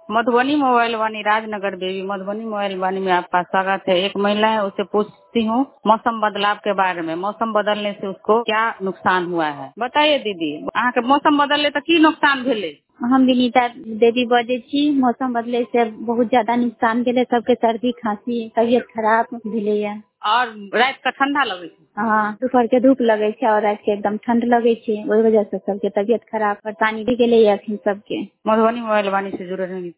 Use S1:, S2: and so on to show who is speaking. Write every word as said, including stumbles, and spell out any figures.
S1: Madhubani mobile Vani Rajnagar देवी Madhubani mobile Vani में आपका स्वागत है। एक महिला है, उससे पूछती हूँ मौसम बदलाव के बारे में। मौसम बदलने से उसको क्या नुकसान हुआ है, बताइए दीदी। अहाँ के मौसम बदलले तो की नुकसान भेले?
S2: हम विनीता देवी बजे छी। मौसम बदले से बहुत ज्यादा नुकसान भेले, सबके सर्दी खांसी तबियत खराब भेले है।
S1: और रात का ठंडा लगे?
S2: हाँ, दोपहर के धूप लगे छे और रात के एकदम ठंड लगे छे, वही वजह से सबके तबियत खराब परेशानी भी गेले है अखन सबके।
S1: मधुबनी मोबाइल वाणी से जुड़े रहेंगे।